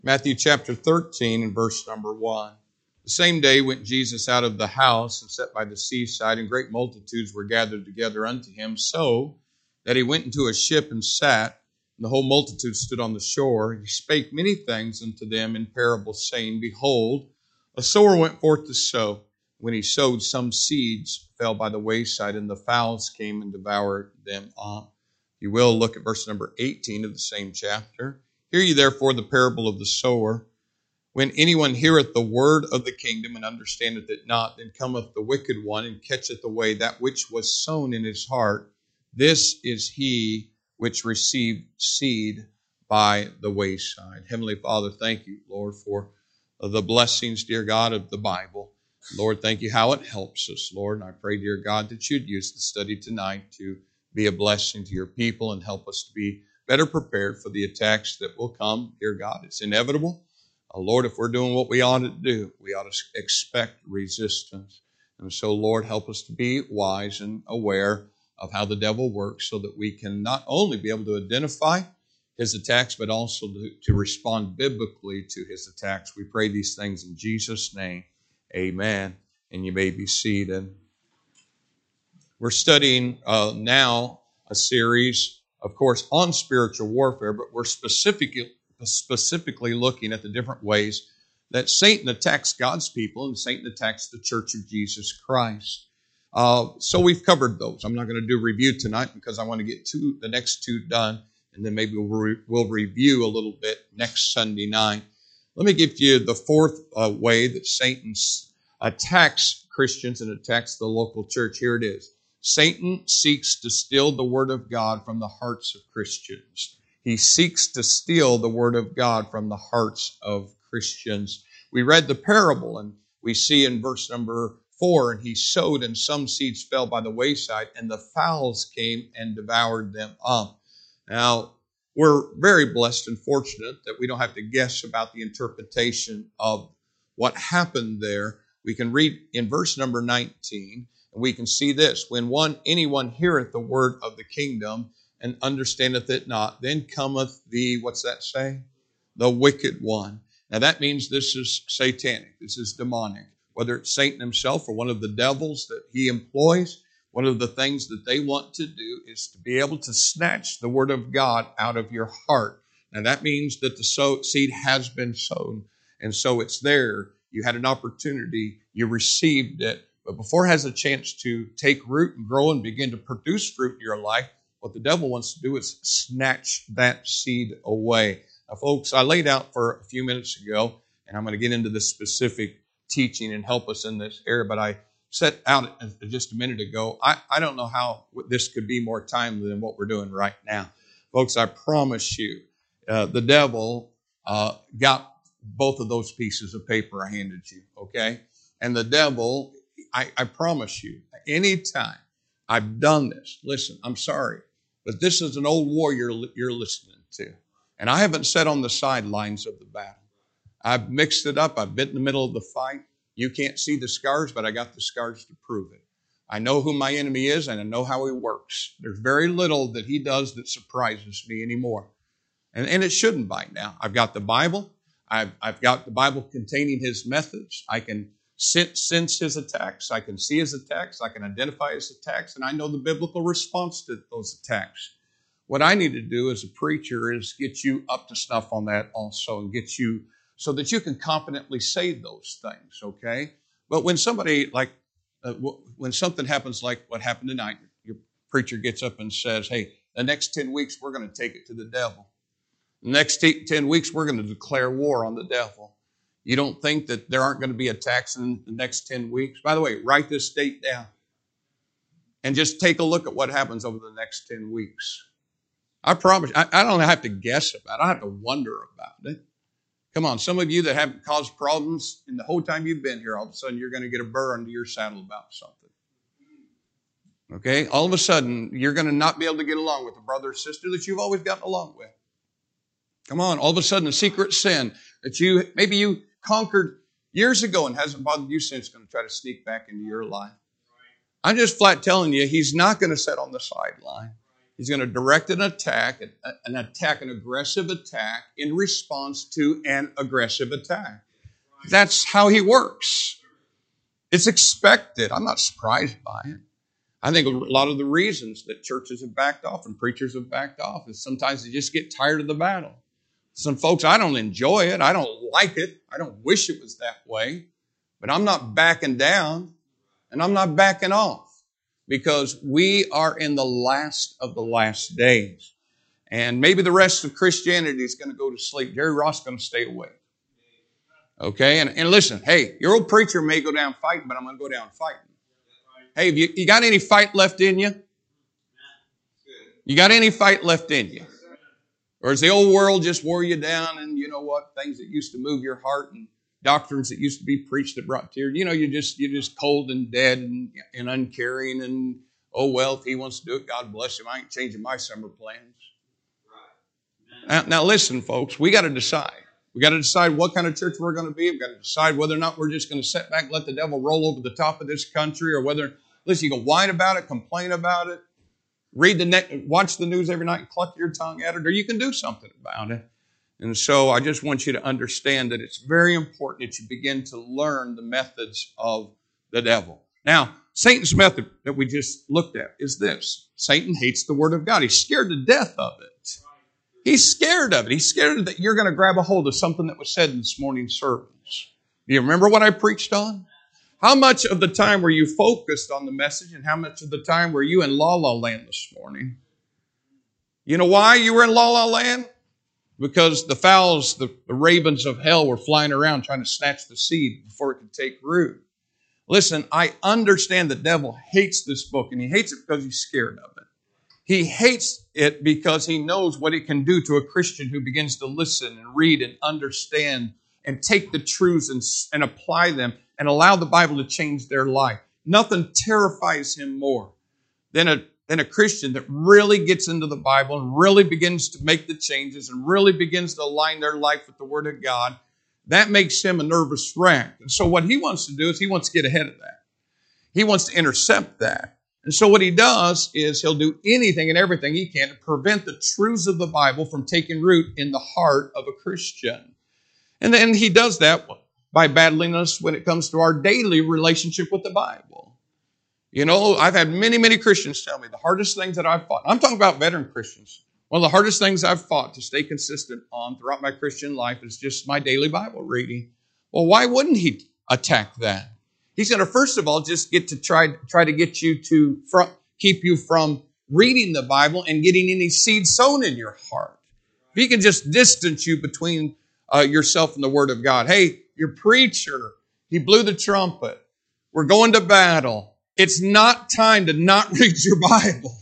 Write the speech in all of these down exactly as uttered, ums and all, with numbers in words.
Matthew chapter thirteen and verse number one. The same day went Jesus out of the house and sat by the seaside, and great multitudes were gathered together unto him, so that he went into a ship and sat, and the whole multitude stood on the shore. He spake many things unto them in parables, saying, Behold, a sower went forth to sow. When he sowed, some seeds fell by the wayside, and the fowls came and devoured them up. You will look at verse number eighteen of the same chapter. Hear ye therefore the parable of the sower. When anyone heareth the word of the kingdom and understandeth it not, then cometh the wicked one and catcheth away that which was sown in his heart. This is he which received seed by the wayside. Heavenly Father, thank you, Lord, for the blessings, dear God, of the Bible. Lord, thank you how it helps us, Lord. And I pray, dear God, that you'd use the study tonight to be a blessing to your people and help us to be better prepared for the attacks that will come, dear God. It's inevitable. Uh, Lord, if we're doing what we ought to do, we ought to expect resistance. And so, Lord, help us to be wise and aware of how the devil works so that we can not only be able to identify his attacks, but also to, to respond biblically to his attacks. We pray these things in Jesus' name. Amen. And you may be seated. We're studying uh, now a series, of course, on spiritual warfare, but we're specifically specifically looking at the different ways that Satan attacks God's people and Satan attacks the Church of Jesus Christ. Uh, so we've covered those. I'm not going to do a review tonight because I want to get two, the next two done, and then maybe we'll, re- we'll review a little bit next Sunday night. Let me give you the fourth uh, way that Satan attacks Christians and attacks the local church. Here it is. Satan seeks to steal the word of God from the hearts of Christians. He seeks to steal the word of God from the hearts of Christians. We read the parable, and we see in verse number four, and he sowed, and some seeds fell by the wayside, and the fowls came and devoured them up. Now, we're very blessed and fortunate that we don't have to guess about the interpretation of what happened there. We can read in verse number nineteen, and we can see this. When one anyone heareth the word of the kingdom and understandeth it not, then cometh the, what's that say? The wicked one. Now that means this is satanic. This is demonic. Whether it's Satan himself or one of the devils that he employs, one of the things that they want to do is to be able to snatch the word of God out of your heart. Now that means that the sow, seed has been sown, and so it's there. You had an opportunity. You received it. But before it has a chance to take root and grow and begin to produce fruit in your life, what the devil wants to do is snatch that seed away. Now, folks, I laid out for a few minutes ago, and I'm going to get into the specific teaching and help us in this area, but I set out just a minute ago. I, I don't know how this could be more timely than what we're doing right now. Folks, I promise you, uh, the devil uh, got both of those pieces of paper I handed you, okay? And the devil, I, I promise you, anytime I've done this, listen, I'm sorry, but this is an old warrior you're listening to. And I haven't sat on the sidelines of the battle. I've mixed it up. I've been in the middle of the fight. You can't see the scars, but I got the scars to prove it. I know who my enemy is, and I know how he works. There's very little that he does that surprises me anymore. And, and it shouldn't by now. I've got the Bible. I've, I've got the Bible containing his methods. I can sense his attacks. I can see his attacks. I can identify his attacks. And I know the biblical response to those attacks. What I need to do as a preacher is get you up to snuff on that also and get you so that you can confidently say those things, okay? But when somebody like, uh, w- when something happens like what happened tonight, your preacher gets up and says, hey, the next ten weeks, we're going to take it to the devil. The next t- ten weeks, we're going to declare war on the devil. You don't think that there aren't going to be attacks in the next ten weeks? By the way, write this date down and just take a look at what happens over the next ten weeks. I promise, I, I don't have to guess about it. I don't have to wonder about it. Come on, some of you that haven't caused problems in the whole time you've been here, all of a sudden you're going to get a burr under your saddle about something. Okay? All of a sudden, you're going to not be able to get along with a brother or sister that you've always gotten along with. Come on, all of a sudden a secret sin that you, maybe you conquered years ago and hasn't bothered you since, going to try to sneak back into your life. I'm just flat telling you, he's not going to sit on the sideline. He's going to direct an attack, an attack, an aggressive attack in response to an aggressive attack. That's how he works. It's expected. I'm not surprised by it. I think a lot of the reasons that churches have backed off and preachers have backed off is sometimes they just get tired of the battle. Some folks, I don't enjoy it. I don't like it. I don't wish it was that way. But I'm not backing down and I'm not backing off because we are in the last of the last days. And maybe the rest of Christianity is going to go to sleep. Jerry Ross is going to stay awake. Okay? And, and listen, hey, your old preacher may go down fighting, but I'm going to go down fighting. Hey, have you, you got any fight left in you? You got any fight left in you? Or does the old world just wore you down and you know what? Things that used to move your heart and doctrines that used to be preached that brought tears. You know, you're just, you're just cold and dead and, and uncaring and, oh, well, if he wants to do it, God bless him. I ain't changing my summer plans. Now, now listen, folks, we got to decide. We got to decide what kind of church we're going to be. We've got to decide whether or not we're just going to sit back and let the devil roll over the top of this country or whether, listen, you can whine about it, complain about it, read the ne- watch the news every night and cluck your tongue at it, or you can do something about it. And so I just want you to understand that it's very important that you begin to learn the methods of the devil. Now, Satan's method that we just looked at is this. Satan hates the Word of God. He's scared to death of it. He's scared of it. He's scared that you're going to grab a hold of something that was said in this morning's service. Do you remember what I preached on? How much of the time were you focused on the message and how much of the time were you in la-la land this morning? You know why you were in la-la land? Because the fowls, the, the ravens of hell were flying around trying to snatch the seed before it could take root. Listen, I understand the devil hates this book, and he hates it because he's scared of it. He hates it because he knows what it can do to a Christian who begins to listen and read and understand and take the truths and, and apply them and allow the Bible to change their life. Nothing terrifies him more than a, than a Christian that really gets into the Bible and really begins to make the changes and really begins to align their life with the Word of God. That makes him a nervous wreck. And so what he wants to do is he wants to get ahead of that. He wants to intercept that. And so what he does is he'll do anything and everything he can to prevent the truths of the Bible from taking root in the heart of a Christian. And then he does that by battling us when it comes to our daily relationship with the Bible. You know, I've had many, many Christians tell me the hardest things that I've fought. I'm talking about veteran Christians. One of the hardest things I've fought to stay consistent on throughout my Christian life is just my daily Bible reading. Well, why wouldn't he attack that? He's going to, first of all, just get to try, try to get you to from, keep you from reading the Bible and getting any seed sown in your heart. If he can just distance you between uh, yourself and the Word of God. Hey, your preacher, he blew the trumpet. We're going to battle. It's not time to not read your Bible.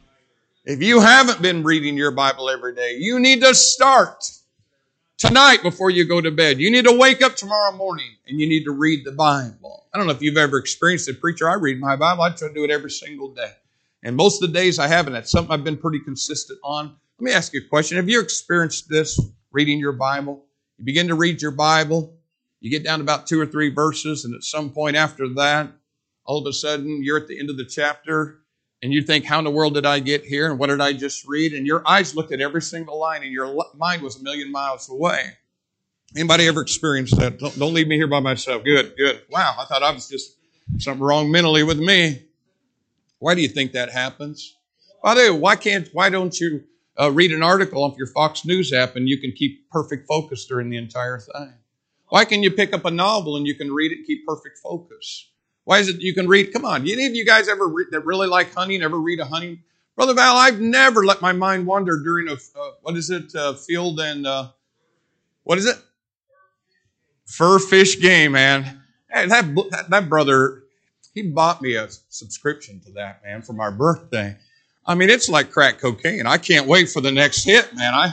If you haven't been reading your Bible every day, you need to start tonight before you go to bed. You need to wake up tomorrow morning and you need to read the Bible. I don't know if you've ever experienced it. Preacher, I read my Bible. I try to do it every single day. And most of the days I haven't. That's something I've been pretty consistent on. Let me ask you a question. Have you experienced this, reading your Bible? You begin to read your Bible. You get down to about two or three verses. And at some point after that, all of a sudden you're at the end of the chapter. And you think, how in the world did I get here? And what did I just read? And your eyes looked at every single line and your mind was a million miles away. Anybody ever experienced that? Don't, don't leave me here by myself. Good, good. Wow, I thought I was just something wrong mentally with me. Why do you think that happens? By the way, why can't, why don't you uh, read an article off your Fox News app and you can keep perfect focus during the entire thing? Why can you pick up a novel and you can read it and keep perfect focus? Why is it you can read? Come on, any of you guys ever read, that really like hunting, ever read a hunting? Brother Val, I've never let my mind wander during a, uh, what is it, uh, field and, uh, what is it? Fur fish game, man. Hey, that, that, that brother, he bought me a subscription to that, man, for my birthday. I mean, it's like crack cocaine. I can't wait for the next hit, man. I,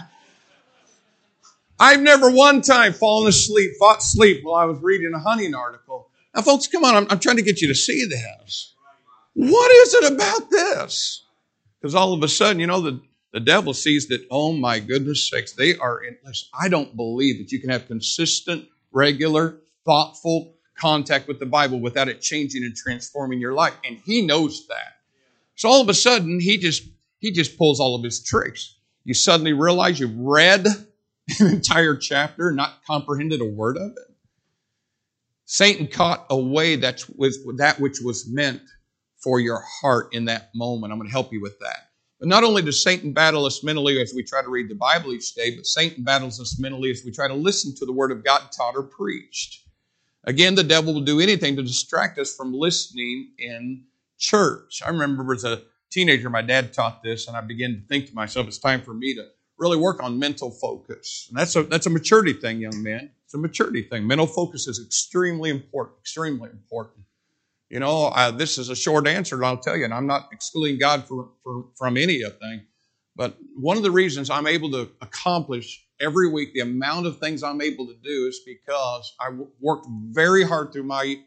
I've never one time fallen asleep, fought sleep while I was reading a hunting article. Now, folks, come on. I'm, I'm trying to get you to see this. What is it about this? Because all of a sudden, you know, the, the devil sees that, oh, my goodness sakes, they are in. Listen, I don't believe that you can have consistent, regular, thoughtful contact with the Bible without it changing and transforming your life. And he knows that. So all of a sudden, he just, he he just pulls all of his tricks. You suddenly realize you've read an entire chapter and not comprehended a word of it. Satan caught away that, with that which was meant for your heart in that moment. I'm going to help you with that. But not only does Satan battle us mentally as we try to read the Bible each day, but Satan battles us mentally as we try to listen to the Word of God taught or preached. Again, the devil will do anything to distract us from listening in church. I remember as a teenager, my dad taught this, and I began to think to myself, it's time for me to really work on mental focus. And that's a, that's a maturity thing, young man. It's a maturity thing. Mental focus is extremely important, extremely important. You know, uh, this is a short answer, I'll tell you, and I'm not excluding God for, for, from any of thing. But one of the reasons I'm able to accomplish every week the amount of things I'm able to do is because I w- worked very hard through my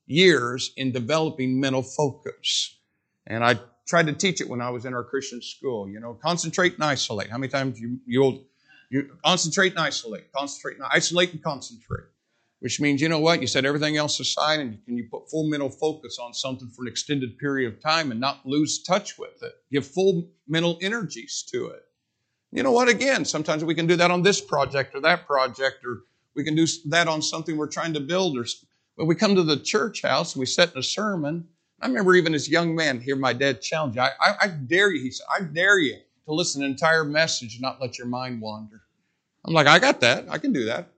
years in developing mental focus. And I tried to teach it when I was in our Christian school. You know, concentrate and isolate. How many times you you'll you concentrate and isolate, concentrate and isolate and concentrate. Which means, you know what, you set everything else aside and can you put full mental focus on something for an extended period of time and not lose touch with it. Give full mental energies to it. You know what, again, sometimes we can do that on this project or that project, or we can do that on something we're trying to build. Or when we come to the church house and we sit in a sermon, I remember even as a young man, hear my dad challenge, I, I, I dare you, he said, I dare you to listen to an entire message and not let your mind wander. I'm like, I got that. I can do that.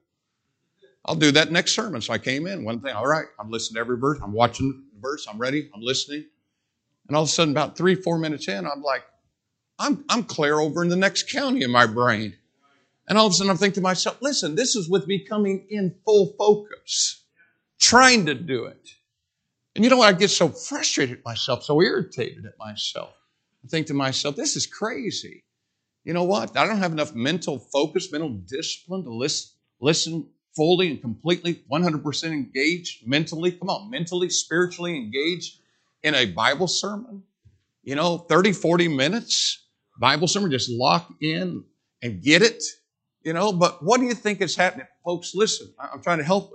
I'll do that next sermon. So I came in, one thing, all right, I'm listening to every verse. I'm watching the verse. I'm ready. I'm listening. And all of a sudden, about three, four minutes in, I'm like, I'm, I'm clear over in the next county in my brain. And all of a sudden, I'm thinking to myself, listen, this is with me coming in full focus, trying to do it. And you know what? I get so frustrated at myself, so irritated at myself. I think to myself, this is crazy. You know what? I don't have enough mental focus, mental discipline to listen, listen fully and completely, one hundred percent engaged mentally. Come on, mentally, spiritually engaged in a Bible sermon. You know, thirty, forty minutes, Bible sermon, just lock in and get it. You know, but what do you think is happening? Folks, listen, I'm trying to help us.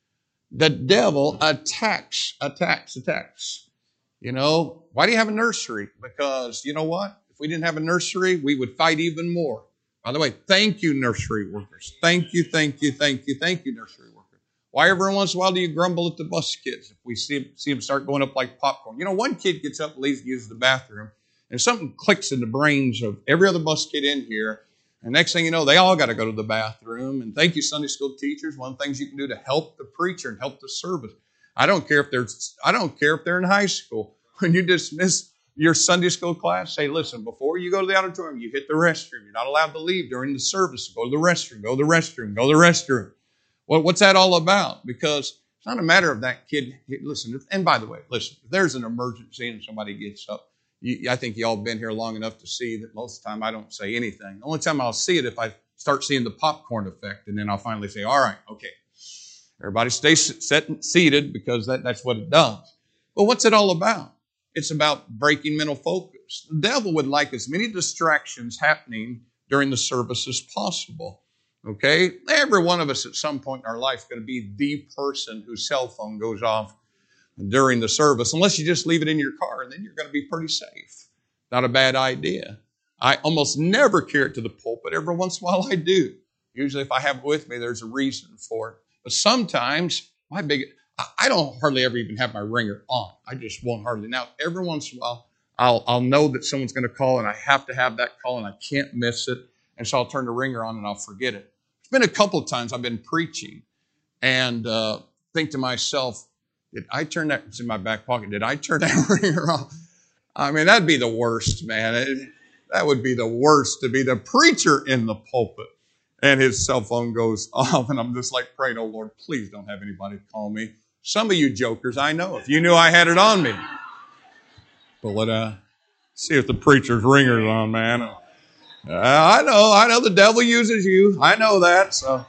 The devil attacks, attacks, attacks. You know, why do you have a nursery? Because, you know what? If we didn't have a nursery, we would fight even more. By the way, thank you, nursery workers. Thank you, thank you, thank you, thank you, nursery workers. Why every once in a while do you grumble at the bus kids if we see, see them start going up like popcorn? You know, one kid gets up and leaves and uses the bathroom, and something clicks in the brains of every other bus kid in here, and next thing you know, they all got to go to the bathroom. And thank you, Sunday school teachers. One of the things you can do to help the preacher and help the service. I don't care if they're, I don't care if they're in high school. When you dismiss your Sunday school class, say, listen, before you go to the auditorium, you hit the restroom. You're not allowed to leave during the service. Go to the restroom, go to the restroom, go to the restroom. Well, what's that all about? Because it's not a matter of that kid. Listen, and by the way, listen, if there's an emergency and somebody gets up, you, I think you all been here long enough to see that most of the time I don't say anything. The only time I'll see it if I start seeing the popcorn effect, and then I'll finally say, all right, okay. Everybody stay set, seated because that, that's what it does. But what's it all about? It's about breaking mental focus. The devil would like as many distractions happening during the service as possible. Okay? Every one of us at some point in our life is going to be the person whose cell phone goes off during the service, unless you just leave it in your car, and then you're going to be pretty safe. Not a bad idea. I almost never carry it to the pulpit. Every once in a while I do. Usually if I have it with me, there's a reason for it. But sometimes, my big... I don't hardly ever even have my ringer on. I just won't hardly. Now, every once in a while, I'll, I'll know that someone's going to call, and I have to have that call, and I can't miss it. And so I'll turn the ringer on, and I'll forget it. It's been a couple of times I've been preaching and uh, think to myself, did I turn that? It's in my back pocket. Did I turn that ringer off? I mean, that'd be the worst, man. It, that would be the worst, to be the preacher in the pulpit, and his cell phone goes off, and I'm just like praying, oh, Lord, please don't have anybody call me. Some of you jokers, I know. If you knew I had it on me. But let uh, see if the preacher's ringer's on, man. Uh, I know, I know the devil uses you. I know that. So,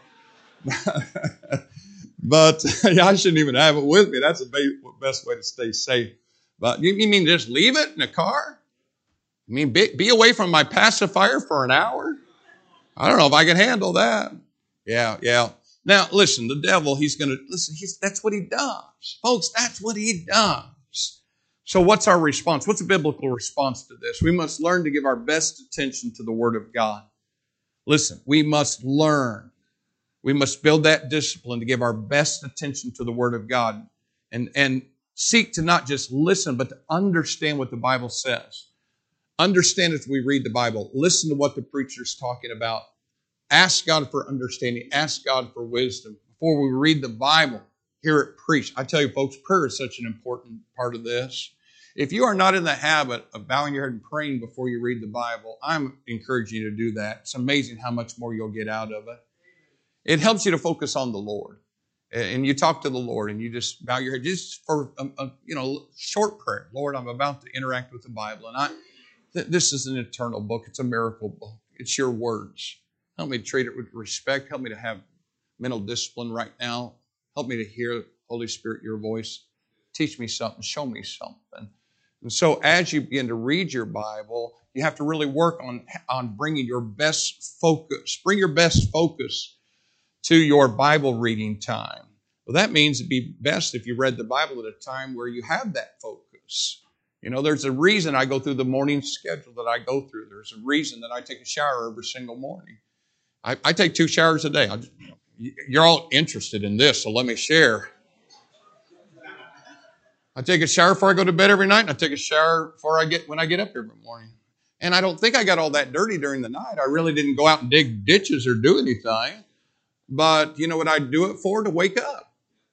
But yeah, I shouldn't even have it with me. That's the best way to stay safe. But you, you mean just leave it in the car? You mean be, be away from my pacifier for an hour? I don't know if I can handle that. Yeah, yeah. Now, listen, the devil, he's going to, listen, he's, that's what he does. Folks, that's what he does. So what's our response? What's a biblical response to this? We must learn to give our best attention to the Word of God. Listen, we must learn. We must build that discipline to give our best attention to the Word of God and, and seek to not just listen, but to understand what the Bible says. Understand as we read the Bible. Listen to what the preacher's talking about. Ask God for understanding. Ask God for wisdom. Before we read the Bible, hear it preached. I tell you, folks, prayer is such an important part of this. If you are not in the habit of bowing your head and praying before you read the Bible, I'm encouraging you to do that. It's amazing how much more you'll get out of it. It helps you to focus on the Lord. And you talk to the Lord and you just bow your head just for a, a you know short prayer. Lord, I'm about to interact with the Bible. And I th- this is an eternal book. It's a miracle book. It's your words. Help me to treat it with respect. Help me to have mental discipline right now. Help me to hear, Holy Spirit, your voice. Teach me something. Show me something. And so as you begin to read your Bible, you have to really work on, on bringing your best focus. Bring your best focus to your Bible reading time. Well, that means it'd be best if you read the Bible at a time where you have that focus. You know, there's a reason I go through the morning schedule that I go through. There's a reason that I take a shower every single morning. I, I take two showers a day. I just, you're all interested in this, so let me share. I take a shower before I go to bed every night, and I take a shower before I get when I get up every morning. And I don't think I got all that dirty during the night. I really didn't go out and dig ditches or do anything. But you know what I do it for? To wake up,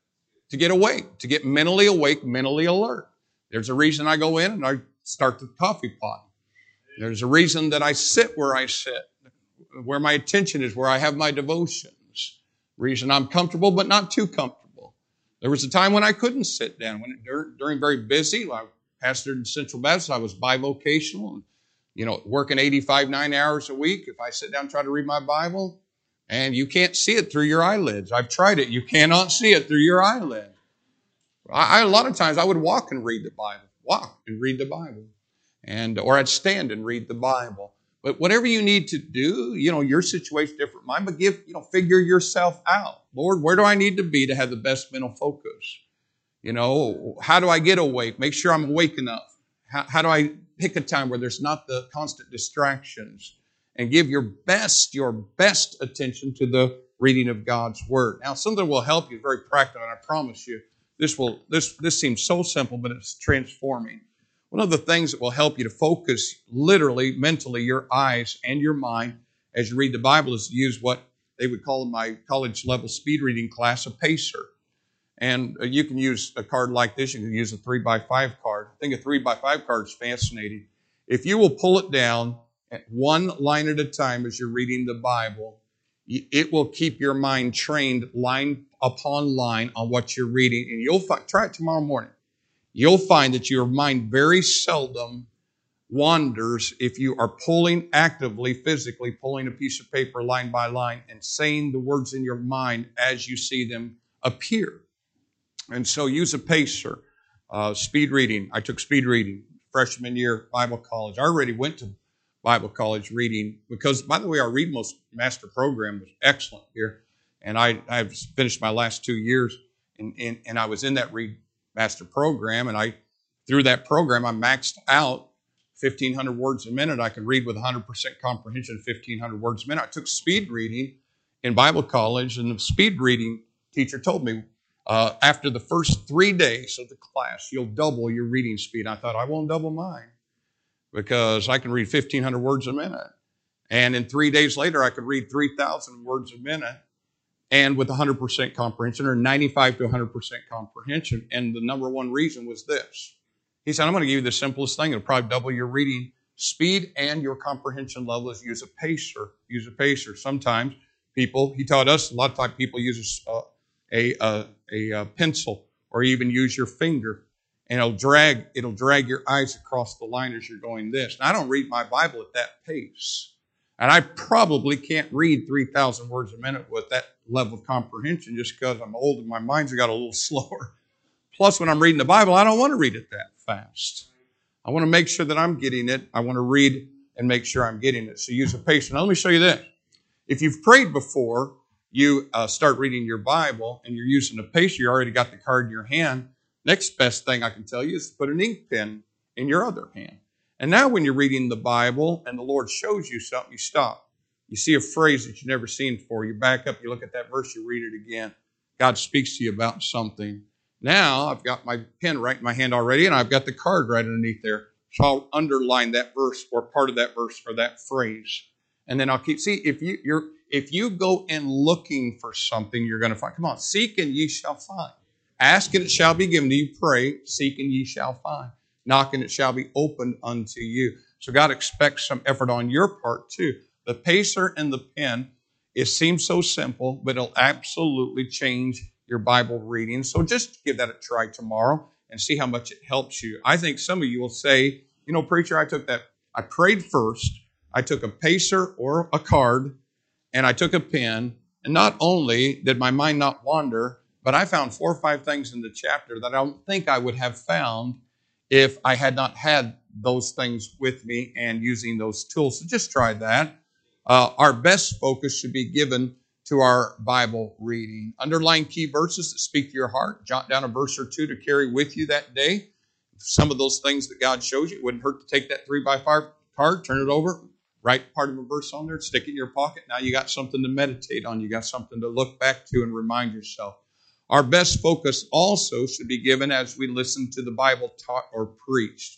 to get awake, to get mentally awake, mentally alert. There's a reason I go in and I start the coffee pot. There's a reason that I sit where I sit, where my attention is, where I have my devotions. Reason I'm comfortable, but not too comfortable. There was a time when I couldn't sit down. When it, during, during very busy, I pastored in Central Baptist. I was bivocational, and you know, working eighty-five, nine hours a week. If I sit down and try to read my Bible, and you can't see it through your eyelids. I've tried it. You cannot see it through your eyelid. I, I a lot of times I would walk and read the Bible, walk and read the Bible, and or I'd stand and read the Bible. But whatever you need to do, you know, your situation's different mine, but give, you know, figure yourself out. Lord, where do I need to be to have the best mental focus? You know, how do I get awake? Make sure I'm awake enough. How, how do I pick a time where there's not the constant distractions? And give your best, your best attention to the reading of God's Word. Now, something will help you, very practical, and I promise you, this will this this seems so simple, but it's transforming. One of the things that will help you to focus literally, mentally, your eyes and your mind as you read the Bible is to use what they would call in my college level speed reading class a pacer. And you can use a card like this. You can use a three by five card. I think a three by five card is fascinating. If you will pull it down at one line at a time as you're reading the Bible, it will keep your mind trained line upon line on what you're reading. And you'll find, try it tomorrow morning. You'll find that your mind very seldom wanders if you are pulling actively, physically pulling a piece of paper line by line and saying the words in your mind as you see them appear. And so use a pacer. Uh, speed reading. I took speed reading freshman year Bible college. I already went to Bible college reading because, by the way, our Read Most Master program was excellent here. And I, I've finished my last two years, and, and, and I was in that Read Master program, and I through that program, I maxed out fifteen hundred words a minute. I could read with one hundred percent comprehension, fifteen hundred words a minute. I took speed reading in Bible college, and the speed reading teacher told me, uh, after the first three days of the class, you'll double your reading speed. I thought, I won't double mine because I can read fifteen hundred words a minute. And in three days later, I could read three thousand words a minute and with one hundred percent comprehension, or ninety-five to one hundred percent comprehension. And the number one reason was this. He said, I'm going to give you the simplest thing. It'll probably double your reading speed and your comprehension level is use a pacer. Use a pacer. Sometimes people, he taught us, a lot of times people use a, a, a, a, a pencil or even use your finger. And it'll drag, it'll drag your eyes across the line as you're going this. Now, I don't read my Bible at that pace. And I probably can't read three thousand words a minute with that level of comprehension just because I'm old and my mind's got a little slower. Plus, when I'm reading the Bible, I don't want to read it that fast. I want to make sure that I'm getting it. I want to read and make sure I'm getting it. So use a pacer. Now, let me show you this. If you've prayed before you uh, start reading your Bible and you're using a pacer, you already got the card in your hand. Next best thing I can tell you is to put an ink pen in your other hand. And now when you're reading the Bible and the Lord shows you something, you stop. You see a phrase that you've never seen before. You back up, you look at that verse, you read it again. God speaks to you about something. Now I've got my pen right in my hand already, and I've got the card right underneath there. So I'll underline that verse or part of that verse or that phrase. And then I'll keep, see, if you, you're, if you go in looking for something, you're going to find. Come on, seek and ye shall find. Ask and it shall be given to you. Pray, seek and ye shall find. Knock and it shall be opened unto you. So God expects some effort on your part too. The pacer and the pen, it seems so simple, but it'll absolutely change your Bible reading. So just give that a try tomorrow and see how much it helps you. I think some of you will say, you know, preacher, I took that, I prayed first, I took a pacer or a card, and I took a pen, and not only did my mind not wander, but I found four or five things in the chapter that I don't think I would have found if I had not had those things with me and using those tools. So just try that. Uh, our best focus should be given to our Bible reading. Underline key verses that speak to your heart. Jot down a verse or two to carry with you that day. Some of those things that God shows you, it wouldn't hurt to take that three by five card, turn it over, write part of a verse on there, stick it in your pocket. Now you got something to meditate on. You got something to look back to and remind yourself. Our best focus also should be given as we listen to the Bible taught or preached.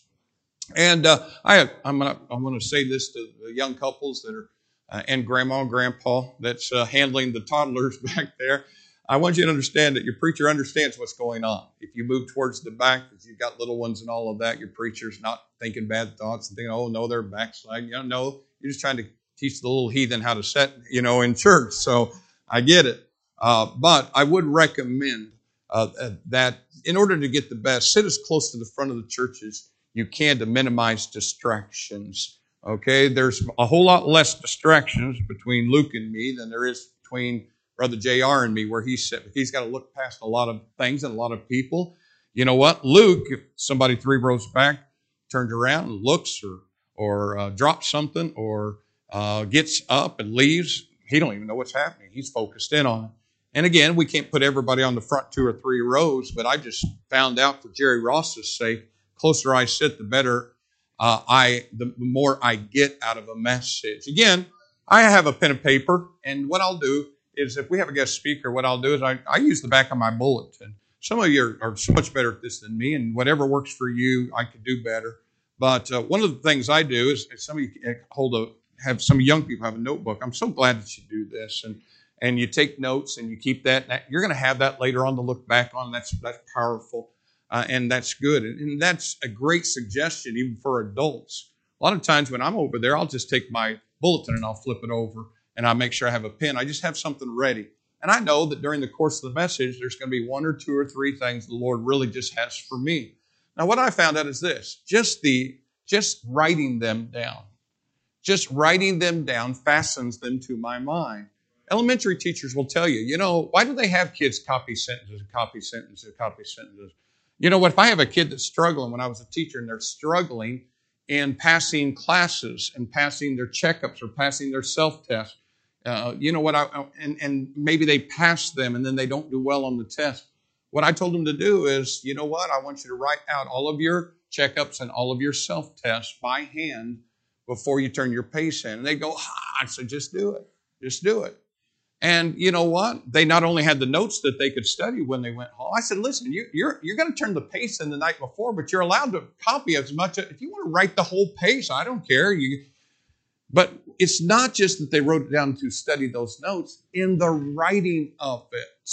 And uh, I, I'm going to I'm going to say this to the young couples that are uh, and grandma and grandpa that's uh, handling the toddlers back there. I want you to understand that your preacher understands what's going on. If you move towards the back, if you've got little ones and all of that, your preacher's not thinking bad thoughts and thinking, oh, no, they're backsliding. You know, no, you're just trying to teach the little heathen how to set, you know, in church. So I get it. Uh, but I would recommend uh, that in order to get the best, sit as close to the front of the church as you can to minimize distractions. Okay, there's a whole lot less distractions between Luke and me than there is between Brother J R and me, where he's he's got to look past a lot of things and a lot of people. You know what? Luke, if somebody three rows back turns around and looks or or uh, drops something or uh, gets up and leaves, he don't even know what's happening. He's focused in on it. And again, we can't put everybody on the front two or three rows, but I just found out for Jerry Ross's sake, closer I sit, the better uh, I, the more I get out of a message. Again, I have a pen and paper, and what I'll do is if we have a guest speaker, what I'll do is I, I use the back of my bulletin. Some of you are, are so much better at this than me, and whatever works for you, I could do better. But uh, one of the things I do is, if some of you hold a, have some young people have a notebook. I'm so glad that you do this, and and you take notes and you keep that. You're going to have that later on to look back on. That's that's powerful, uh, and that's good, and, and that's a great suggestion even for adults. A lot of times when I'm over there, I'll just take my bulletin and I'll flip it over, and I'll make sure I have a pen. I just have something ready, and I know that during the course of the message, there's going to be one or two or three things the Lord really just has for me. Now, what I found out is this: just the just writing them down. Just writing them down fastens them to my mind. Elementary teachers will tell you, you know, why do they have kids copy sentences, copy sentences, copy sentences? You know what, if I have a kid that's struggling when I was a teacher and they're struggling in passing classes and passing their checkups or passing their self-test, uh, you know what, I, and, and maybe they pass them and then they don't do well on the test. What I told them to do is, you know what, I want you to write out all of your checkups and all of your self-tests by hand before you turn your pace in. And they go, ah, I said, just do it. Just do it. And you know what? They not only had the notes that they could study when they went home. I said, listen, you, you're you're going to turn the pace in the night before, but you're allowed to copy as much. If you want to write the whole pace, I don't care. You, but it's not just that they wrote it down to study those notes. In the writing of it,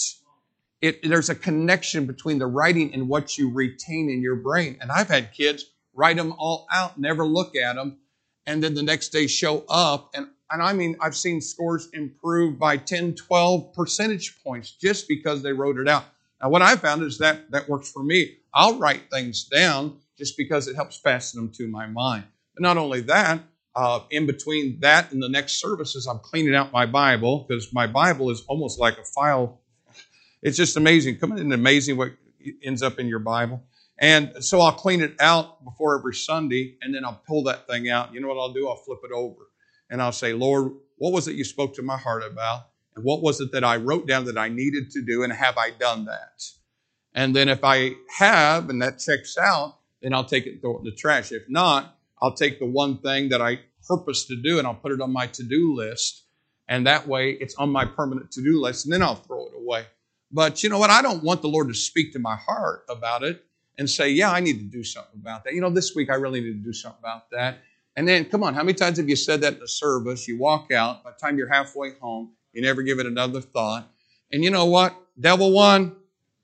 it there's a connection between the writing and what you retain in your brain. And I've had kids write them all out, never look at them, and then the next day show up. And, and I mean, I've seen scores improve by ten, twelve percentage points just because they wrote it out. Now, what I found is that that works for me. I'll write things down just because it helps fasten them to my mind. But not only that, uh, in between that and the next services, I'm cleaning out my Bible because my Bible is almost like a file. It's just amazing. Come in, amazing what ends up in your Bible. And so I'll clean it out before every Sunday, and then I'll pull that thing out. You know what I'll do? I'll flip it over. And I'll say, Lord, what was it you spoke to my heart about? And what was it that I wrote down that I needed to do, and have I done that? And then if I have, and that checks out, then I'll take it and throw it in the trash. If not, I'll take the one thing that I purpose to do and I'll put it on my to-do list. And that way it's on my permanent to-do list, and then I'll throw it away. But you know what? I don't want the Lord to speak to my heart about it and say, yeah, I need to do something about that. You know, this week I really need to do something about that. And then, come on, how many times have you said that in the service? You walk out, by the time you're halfway home, you never give it another thought. And you know what? Devil won.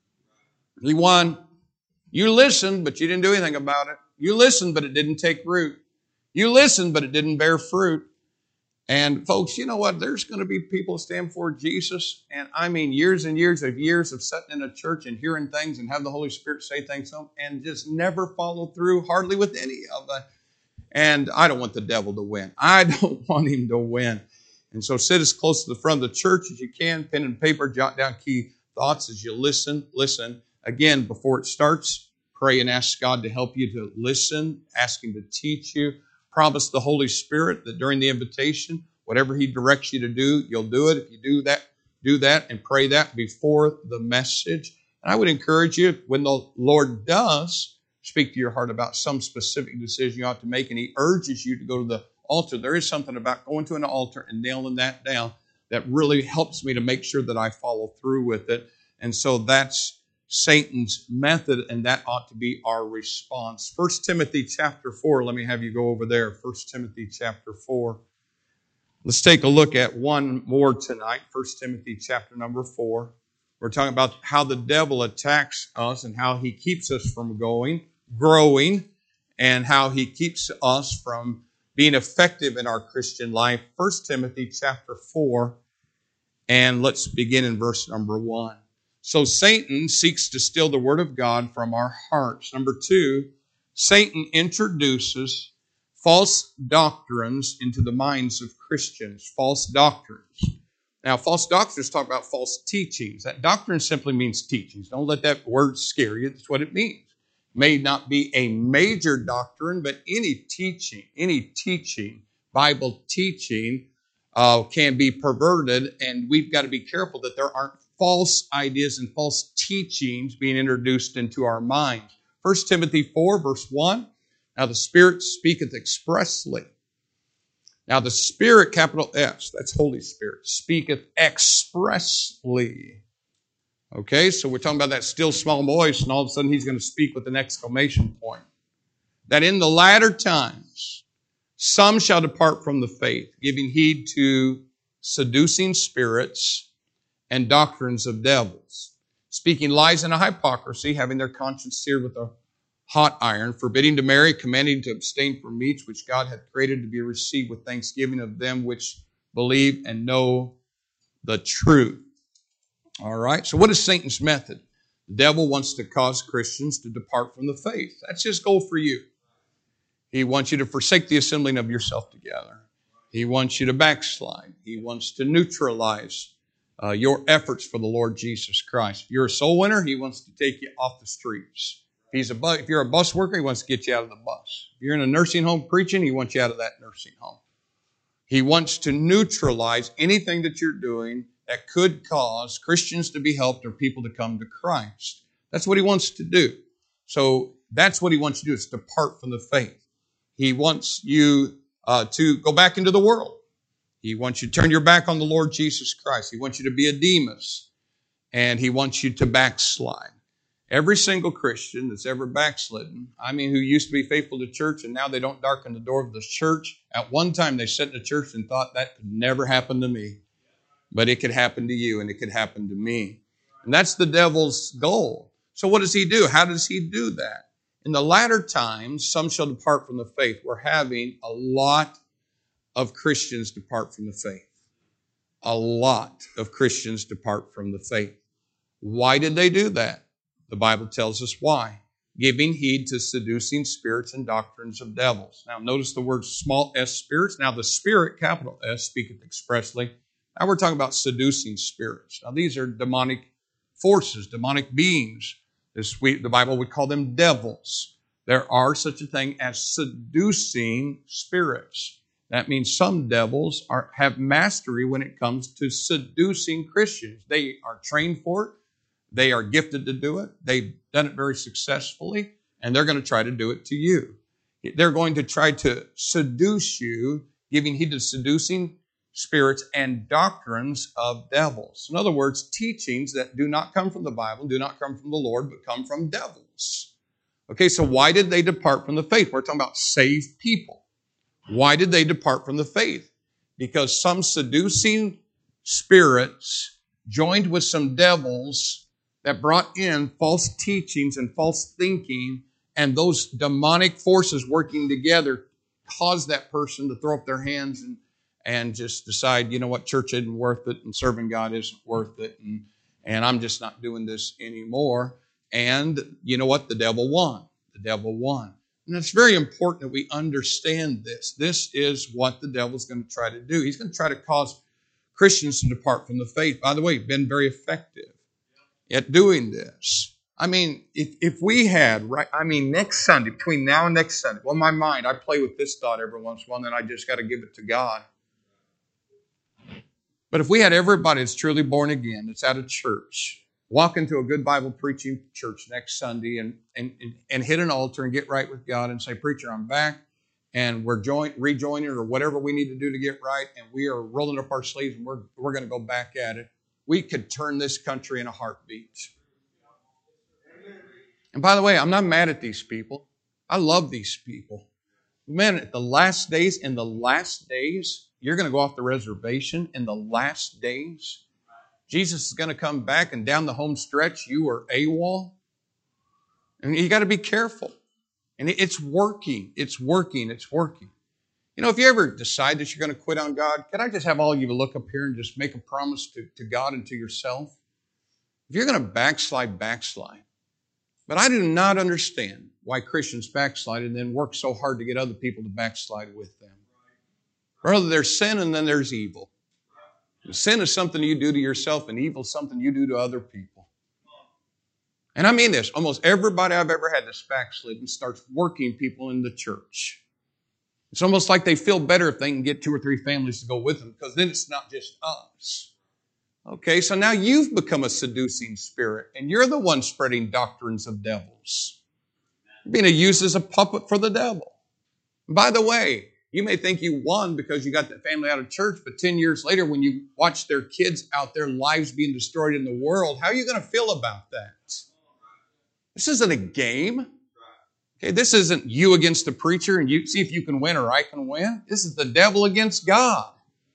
He won. You listened, but you didn't do anything about it. You listened, but it didn't take root. You listened, but it didn't bear fruit. And folks, you know what? There's going to be people stand for Jesus. And I mean, years and years of years of sitting in a church and hearing things and have the Holy Spirit say things to them and just never follow through hardly with any of it. And I don't want the devil to win. I don't want him to win. And so sit as close to the front of the church as you can, pen and paper, jot down key thoughts as you listen. Listen. Again, before it starts, pray and ask God to help you to listen, ask Him to teach you. Promise the Holy Spirit that during the invitation, whatever He directs you to do, you'll do it. If you do that, do that and pray that before the message. And I would encourage you, when the Lord does speak to your heart about some specific decision you ought to make, and He urges you to go to the altar, there is something about going to an altar and nailing that down that really helps me to make sure that I follow through with it. And so that's Satan's method, and that ought to be our response. First Timothy chapter four, let me have you go over there. First Timothy chapter four. Let's take a look at one more tonight. First Timothy chapter number four. We're talking about how the devil attacks us and how he keeps us from going, growing, and how he keeps us from being effective in our Christian life. First Timothy chapter four, and let's begin in verse number one. So Satan seeks to steal the word of God from our hearts. Number two, Satan introduces false doctrines into the minds of Christians. False doctrines. Now, false doctrines talk about false teachings. That doctrine simply means teachings. Don't let that word scare you. That's what it means. It may not be a major doctrine, but any teaching, any teaching, Bible teaching, uh, can be perverted, and we've got to be careful that there aren't false ideas and false teachings being introduced into our minds. First Timothy four, verse one, now the Spirit speaketh expressly. Now the Spirit, capital S, that's Holy Spirit, speaketh expressly. Okay, so we're talking about that still small voice, and all of a sudden He's going to speak with an exclamation point. That in the latter times, some shall depart from the faith, giving heed to seducing spirits and doctrines of devils, speaking lies and a hypocrisy, having their conscience seared with a hot iron, forbidding to marry, commanding to abstain from meats which God hath created to be received with thanksgiving of them which believe and know the truth. All right, so what is Satan's method? The devil wants to cause Christians to depart from the faith. That's his goal for you. He wants you to forsake the assembling of yourself together. He wants you to backslide. He wants to neutralize Uh, your efforts for the Lord Jesus Christ. If you're a soul winner, He wants to take you off the streets. If, he's a bu- if you're a bus worker, He wants to get you out of the bus. If you're in a nursing home preaching, He wants you out of that nursing home. He wants to neutralize anything that you're doing that could cause Christians to be helped or people to come to Christ. That's what He wants to do. So that's what He wants you to do, is depart from the faith. He wants you uh, to go back into the world. He wants you to turn your back on the Lord Jesus Christ. He wants you to be a Demas, and He wants you to backslide. Every single Christian that's ever backslidden, I mean, who used to be faithful to church and now they don't darken the door of the church. At one time they sat in the church and thought that could never happen to me. But it could happen to you and it could happen to me. And that's the devil's goal. So what does he do? How does he do that? In the latter times, some shall depart from the faith. We're having a lot of Christians depart from the faith. A lot of Christians depart from the faith. Why did they do that? The Bible tells us why. Giving heed to seducing spirits and doctrines of devils. Now notice the word small s, spirits. Now the Spirit, capital S, speaketh expressly. Now we're talking about seducing spirits. Now these are demonic forces, demonic beings. This, we, the Bible would call them devils. There are such a thing as seducing spirits. That means some devils are, have mastery when it comes to seducing Christians. They are trained for it. They are gifted to do it. They've done it very successfully, and they're going to try to do it to you. They're going to try to seduce you, giving heed to seducing spirits and doctrines of devils. In other words, teachings that do not come from the Bible, do not come from the Lord, but come from devils. Okay, so why did they depart from the faith? We're talking about saved people. Why did they depart from the faith? Because some seducing spirits joined with some devils that brought in false teachings and false thinking, and those demonic forces working together caused that person to throw up their hands and, and just decide, you know what, church isn't worth it and serving God isn't worth it, and, and I'm just not doing this anymore. And you know what? The devil won. The devil won. And it's very important that we understand this. This is what the devil's going to try to do. He's going to try to cause Christians to depart from the faith. By the way, been very effective at doing this. I mean, if, if we had, right, I mean, next Sunday, between now and next Sunday, well, in my mind, I play with this thought every once in a while, and then I just got to give it to God. But if we had everybody that's truly born again, that's out of church, walk into a good Bible preaching church next Sunday and, and, and hit an altar and get right with God and say, preacher, I'm back, and we're join, rejoining or whatever we need to do to get right, and we are rolling up our sleeves and we're, we're going to go back at it. We could turn this country in a heartbeat. And by the way, I'm not mad at these people. I love these people. Man, at the last days, in the last days, you're going to go off the reservation. In the last days, Jesus is going to come back, and down the home stretch, you are AWOL. And you got to be careful. And it's working. It's working. It's working. You know, if you ever decide that you're going to quit on God, can I just have all of you look up here and just make a promise to, to God and to yourself? If you're going to backslide, backslide. But I do not understand why Christians backslide and then work so hard to get other people to backslide with them. Brother, there's sin and then there's evil. Sin is something you do to yourself, and evil is something you do to other people. And I mean this, almost everybody I've ever had that's backslidden starts working people in the church. It's almost like they feel better if they can get two or three families to go with them, because then it's not just us. Okay, so now you've become a seducing spirit, and you're the one spreading doctrines of devils. You're being used as a puppet for the devil. And by the way, you may think you won because you got that family out of church, but ten years later when you watch their kids out there, lives being destroyed in the world, how are you going to feel about that? This isn't a game. Okay, this isn't you against the preacher and you see if you can win or I can win. This is the devil against God.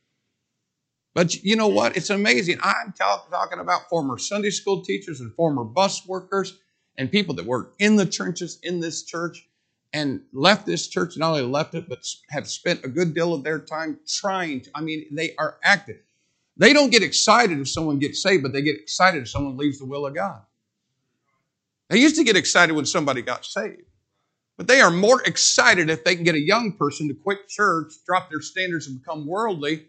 But you know what? It's amazing. I'm talk, talking about former Sunday school teachers and former bus workers and people that work in the trenches in this church and left this church, not only left it, but have spent a good deal of their time trying to, I mean, they are active. They don't get excited if someone gets saved, but they get excited if someone leaves the will of God. They used to get excited when somebody got saved. But they are more excited if they can get a young person to quit church, drop their standards, and become worldly.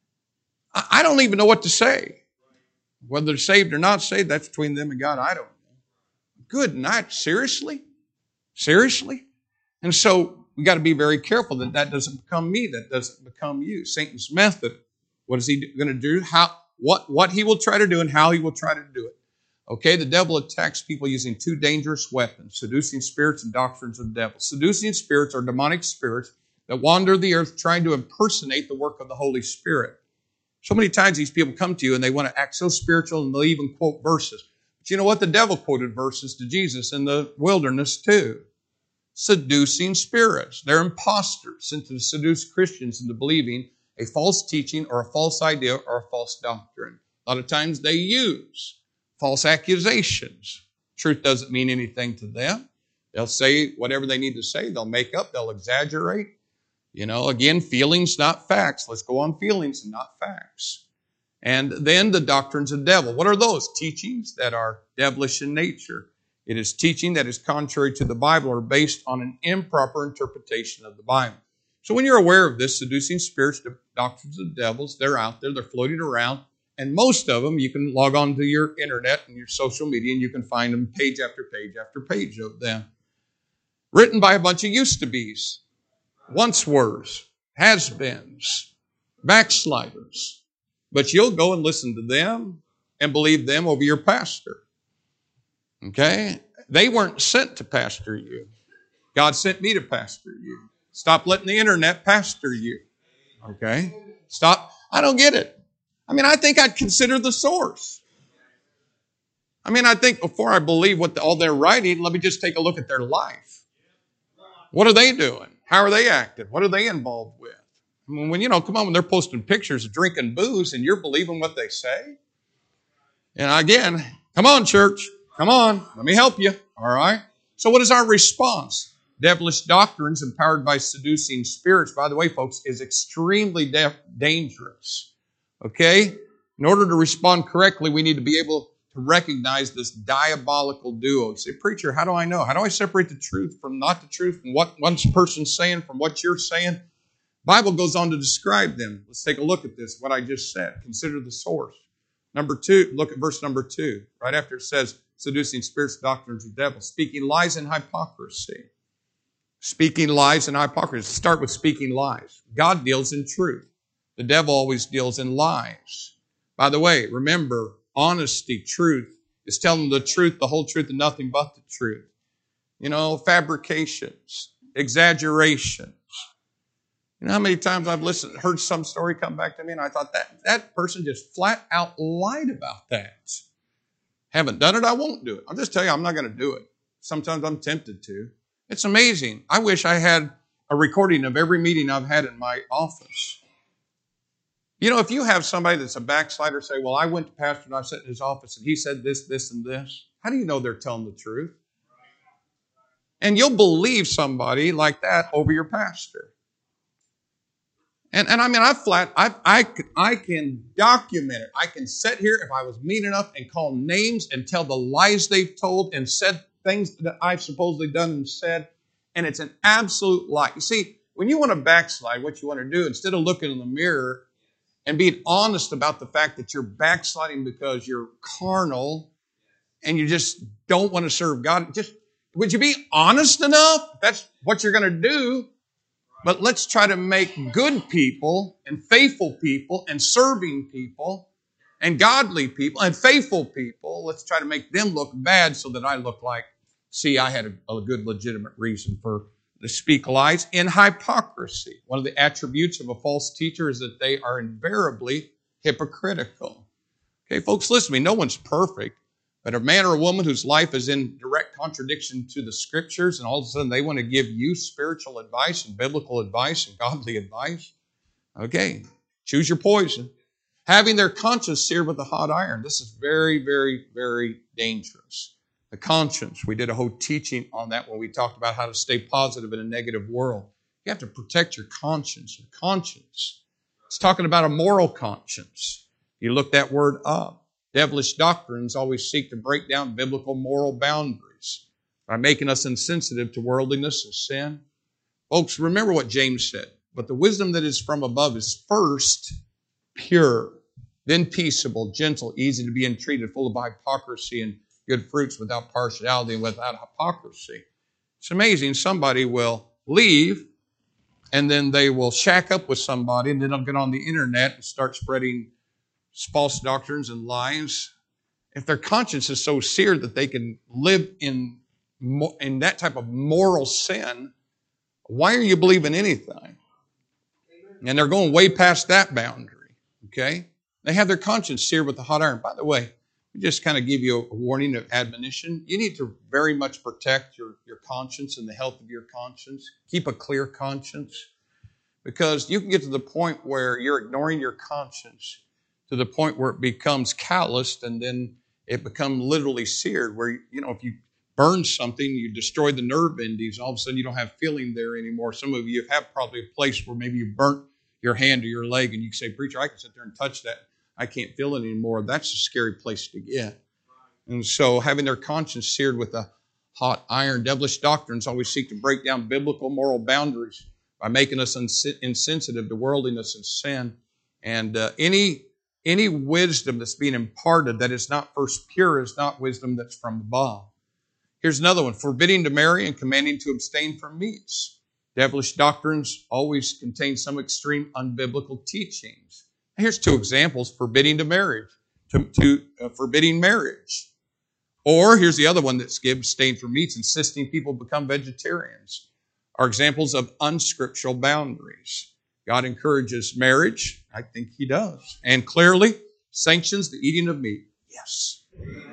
I don't even know what to say. Whether they're saved or not saved, that's between them and God. I don't know. Good night. Seriously? Seriously? And so we got to be very careful that that doesn't become me, that doesn't become you. Satan's method, what is he going to do? How, what, what he will try to do and how he will try to do it. Okay, the devil attacks people using two dangerous weapons, seducing spirits and doctrines of devils. Seducing spirits are demonic spirits that wander the earth trying to impersonate the work of the Holy Spirit. So many times these people come to you and they want to act so spiritual and they'll even quote verses. But you know what? The devil quoted verses to Jesus in the wilderness too. Seducing spirits. They're imposters sent to seduce Christians into believing a false teaching or a false idea or a false doctrine. A lot of times they use false accusations. Truth doesn't mean anything to them. They'll say whatever they need to say. They'll make up. They'll exaggerate. You know, again, feelings, not facts. Let's go on feelings and not facts. And then the doctrines of devil. What are those? Teachings that are devilish in nature. It is teaching that is contrary to the Bible or based on an improper interpretation of the Bible. So when you're aware of this, seducing spirits, the doctrines of devils, they're out there, they're floating around. And most of them, you can log on to your internet and your social media and you can find them page after page after page of them. Written by a bunch of used-to-bes, once-weres, has-beens, backsliders. But you'll go and listen to them and believe them over your pastor. Okay? They weren't sent to pastor you. God sent me to pastor you. Stop letting the internet pastor you. Okay? Stop. I don't get it. I mean, I think I'd consider the source. I mean, I think before I believe what the, all they're writing, let me just take a look at their life. What are they doing? How are they acting? What are they involved with? I mean, when, you know, come on, when they're posting pictures of drinking booze and you're believing what they say. And again, come on, church. Come on. Let me help you. All right? So what is our response? Devilish doctrines empowered by seducing spirits, by the way, folks, is extremely de- dangerous. Okay? In order to respond correctly, we need to be able to recognize this diabolical duo. You say, preacher, how do I know? How do I separate the truth from not the truth, from what one person's saying from what you're saying? The Bible goes on to describe them. Let's take a look at this, what I just said. Consider the source. Number two, look at verse number two. Right after it says, seducing spirits, doctrines of devils, speaking lies and hypocrisy. Speaking lies and hypocrisy. Start with speaking lies. God deals in truth. The devil always deals in lies. By the way, remember, honesty, truth, is telling the truth, the whole truth, and nothing but the truth. You know, fabrications, exaggerations. You know how many times I've listened, heard some story come back to me, and I thought that that person just flat out lied about that. Haven't done it, I won't do it. I'll just tell you, I'm not going to do it. Sometimes I'm tempted to. It's amazing. I wish I had a recording of every meeting I've had in my office. You know, if you have somebody that's a backslider say, well, I went to pastor and I sat in his office and he said this, this, and this. How do you know they're telling the truth? And you'll believe somebody like that over your pastor. And, and I mean, I flat, I, I, I can document it. I can sit here if I was mean enough and call names and tell the lies they've told and said things that I've supposedly done and said. And it's an absolute lie. You see, when you want to backslide, what you want to do, instead of looking in the mirror and being honest about the fact that you're backsliding because you're carnal and you just don't want to serve God, just would you be honest enough? That's what you're going to do. But let's try to make good people and faithful people and serving people and godly people and faithful people, let's try to make them look bad so that I look like, see, I had a, a good legitimate reason for to speak lies. In hypocrisy, one of the attributes of a false teacher is that they are invariably hypocritical. Okay, folks, listen to me. No one's perfect. But a man or a woman whose life is in direct contradiction to the Scriptures, and all of a sudden they want to give you spiritual advice and biblical advice and godly advice, okay, choose your poison. Having their conscience seared with a hot iron. This is very, very, very dangerous. The conscience, we did a whole teaching on that when we talked about how to stay positive in a negative world. You have to protect your conscience. Your conscience. It's talking about a moral conscience. You look that word up. Devilish doctrines always seek to break down biblical moral boundaries by making us insensitive to worldliness and sin. Folks, remember what James said. But the wisdom that is from above is first pure, then peaceable, gentle, easy to be entreated, full of hypocrisy and good fruits, without partiality and without hypocrisy. It's amazing. Somebody will leave and then they will shack up with somebody and then they'll get on the internet and start spreading false doctrines and lies. If their conscience is so seared that they can live in, in that type of moral sin, why are you believing anything? And they're going way past that boundary, okay? They have their conscience seared with a hot iron. By the way, we just kind of give you a warning of admonition. You need to very much protect your, your conscience and the health of your conscience. Keep a clear conscience, because you can get to the point where you're ignoring your conscience to the point where it becomes calloused and then it becomes literally seared, where, you know, if you burn something, you destroy the nerve endings, all of a sudden you don't have feeling there anymore. Some of you have probably a place where maybe you burnt your hand or your leg and you say, preacher, I can sit there and touch that. I can't feel it anymore. That's a scary place to get. And so having their conscience seared with a hot iron, devilish doctrines always seek to break down biblical moral boundaries by making us insensitive to worldliness and sin. And uh, any Any wisdom that's being imparted that is not first pure is not wisdom that's from above. Here's another one. Forbidding to marry and commanding to abstain from meats. Devilish doctrines always contain some extreme unbiblical teachings. Here's two examples. Forbidding to marriage. To, to uh, forbidding marriage. Or here's the other one that Skib abstain from meats, insisting people become vegetarians, are examples of unscriptural boundaries. God encourages marriage. I think he does. And clearly sanctions the eating of meat. Yes.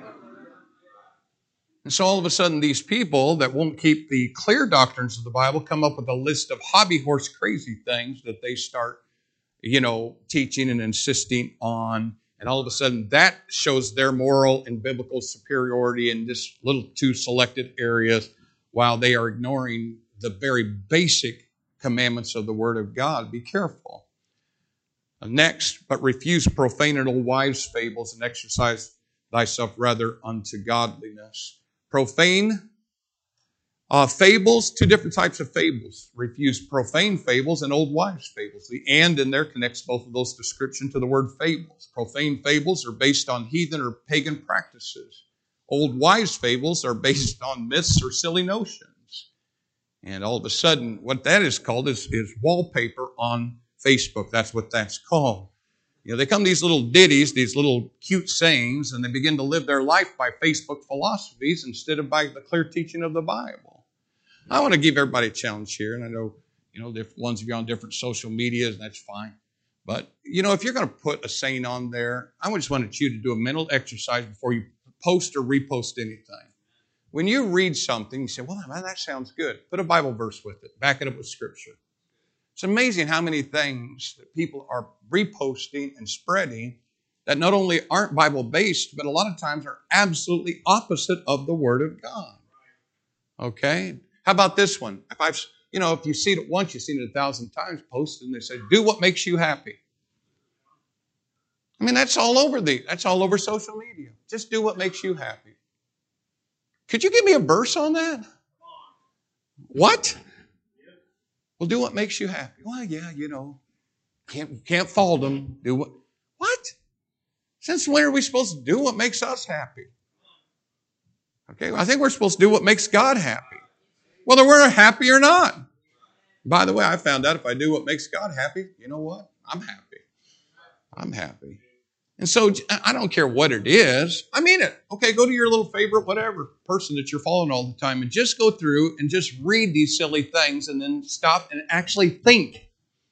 And so all of a sudden, these people that won't keep the clear doctrines of the Bible come up with a list of hobby horse crazy things that they start, you know, teaching and insisting on. And all of a sudden, that shows their moral and biblical superiority in this little two selected areas, while they are ignoring the very basic commandments of the Word of God. Be careful. Next, but refuse profane and old wives' fables, and exercise thyself rather unto godliness. Profane uh, fables, two different types of fables. Refuse profane fables and old wives' fables. The and in there connects both of those descriptions to the word fables. Profane fables are based on heathen or pagan practices. Old wives' fables are based on myths or silly notions. And all of a sudden, what that is called is, is wallpaper on Facebook. That's what that's called. You know, they come these little ditties, these little cute sayings, and they begin to live their life by Facebook philosophies instead of by the clear teaching of the Bible. I want to give everybody a challenge here, and I know, you know, different ones of you on different social medias, and that's fine. But, you know, if you're going to put a saying on there, I just wanted you to do a mental exercise before you post or repost anything. When you read something, you say, well, man, that sounds good. Put a Bible verse with it. Back it up with Scripture. It's amazing how many things that people are reposting and spreading that not only aren't Bible-based, but a lot of times are absolutely opposite of the Word of God. Okay? How about this one? If I've, you know, if you've seen it once, you've seen it a thousand times posted, and they say, do what makes you happy. I mean, that's all over the, that's all over social media. Just do what makes you happy. Could you give me a verse on that? What? Well, do what makes you happy. Well, yeah, you know, can't can't fault them. Do what? What? Since when are we supposed to do what makes us happy? Okay, well, I think we're supposed to do what makes God happy, whether we're happy or not. By the way, I found out if I do what makes God happy, you know what? I'm happy. I'm happy. And so I don't care what it is. I mean it. Okay, go to your little favorite whatever person that you're following all the time and just go through and just read these silly things and then stop and actually think.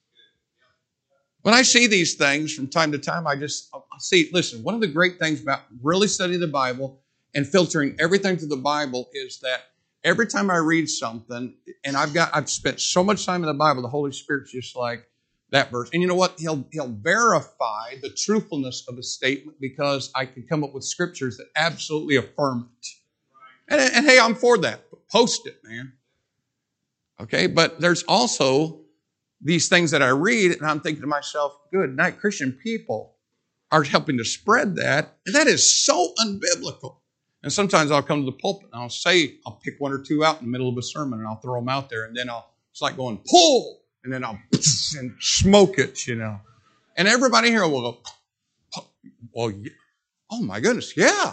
When I see these things from time to time, I just I see, listen, one of the great things about really studying the Bible and filtering everything through the Bible is that every time I read something, and I've got I've spent so much time in the Bible, the Holy Spirit's just like, that verse. And you know what? He'll he'll verify the truthfulness of a statement because I can come up with scriptures that absolutely affirm it. And, and hey, I'm for that. Post it, man. Okay, but there's also these things that I read, and I'm thinking to myself, good night, Christian people are helping to spread that, and that is so unbiblical. And sometimes I'll come to the pulpit and I'll say, I'll pick one or two out in the middle of a sermon and I'll throw them out there, and then I'll, it's like going, pull! And then I'll and smoke it, you know. And everybody here will go, well, oh my goodness, yeah.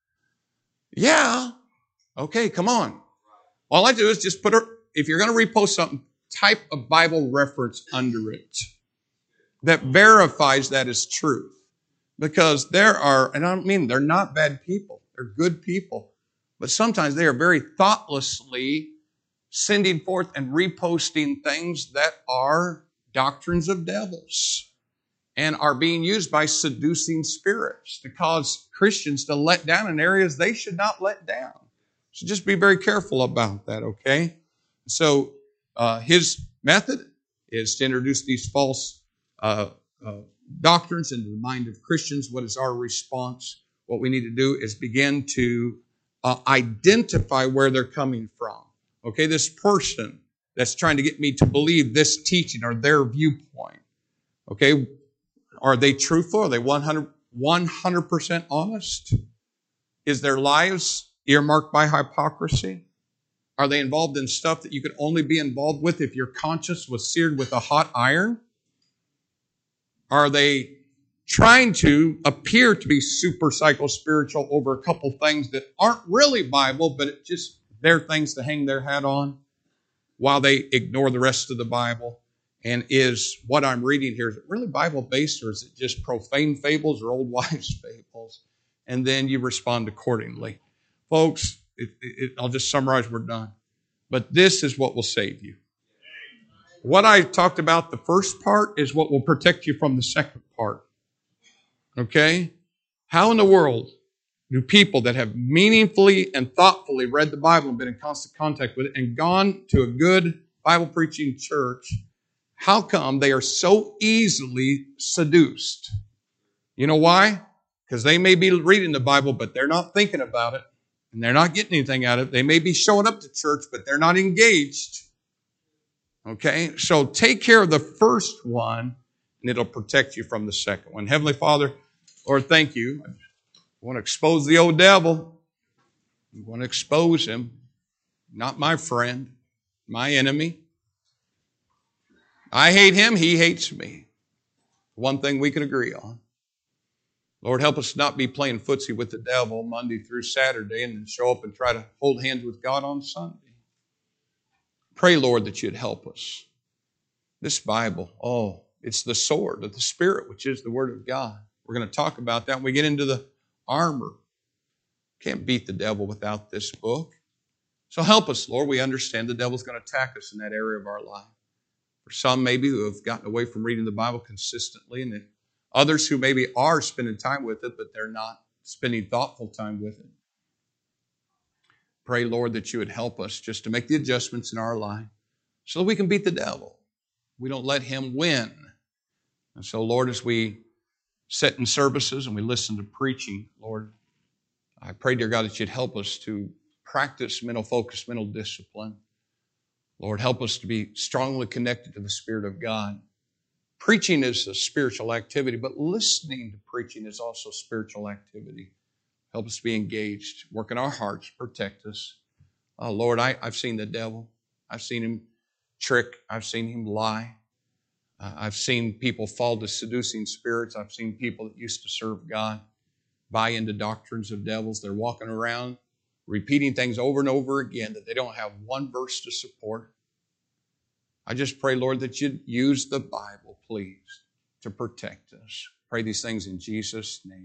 Yeah. Okay, come on. All I do is just put a, if you're going to repost something, type a Bible reference under it that verifies that is truth. Because there are, and I don't mean they're not bad people. They're good people. But sometimes they are very thoughtlessly sending forth and reposting things that are doctrines of devils and are being used by seducing spirits to cause Christians to let down in areas they should not let down. So just be very careful about that, okay? So uh, his method is to introduce these false uh, uh, doctrines into the mind of Christians. What is our response? What we need to do is begin to uh, identify where they're coming from. Okay, this person that's trying to get me to believe this teaching or their viewpoint. Okay, are they truthful? Are they one hundred percent honest? Is their lives earmarked by hypocrisy? Are they involved in stuff that you could only be involved with if your conscience was seared with a hot iron? Are they trying to appear to be super psycho-spiritual over a couple things that aren't really Bible, but it just they're things to hang their hat on while they ignore the rest of the Bible? And is what I'm reading here, is it really Bible-based, or is it just profane fables or old wives' fables? And then you respond accordingly. Folks, it, it, I'll just summarize, we're done. But this is what will save you. What I talked about, the first part, is what will protect you from the second part. Okay? How in the world do people that have meaningfully and thoughtfully read the Bible and been in constant contact with it and gone to a good Bible preaching church, how come they are so easily seduced? You know why? Because they may be reading the Bible, but they're not thinking about it, and they're not getting anything out of it. They may be showing up to church, but they're not engaged. Okay? So take care of the first one, and it'll protect you from the second one. Heavenly Father, Lord, thank you. I want to expose the old devil. I want to expose him. Not my friend, my enemy. I hate him, he hates me. One thing we can agree on. Lord, help us not be playing footsie with the devil Monday through Saturday and then show up and try to hold hands with God on Sunday. Pray, Lord, that you'd help us. This Bible, oh, it's the sword of the Spirit, which is the Word of God. We're going to talk about that when we get into the armor. Can't beat the devil without this book. So help us, Lord. We understand the devil's going to attack us in that area of our life. For some maybe who have gotten away from reading the Bible consistently, and others who maybe are spending time with it, but they're not spending thoughtful time with it. Pray, Lord, that you would help us just to make the adjustments in our life so that we can beat the devil. We don't let him win. And so, Lord, as we sit in services and we listen to preaching, Lord, I pray, dear God, that you'd help us to practice mental focus, mental discipline. Lord, help us to be strongly connected to the Spirit of God. Preaching is a spiritual activity, but listening to preaching is also spiritual activity. Help us be engaged, work in our hearts, protect us. Oh, Lord, I, I've seen the devil. I've seen him trick. I've seen him lie. Uh, I've seen people fall to seducing spirits. I've seen people that used to serve God buy into doctrines of devils. They're walking around repeating things over and over again that they don't have one verse to support. I just pray, Lord, that you'd use the Bible, please, to protect us. Pray these things in Jesus' name.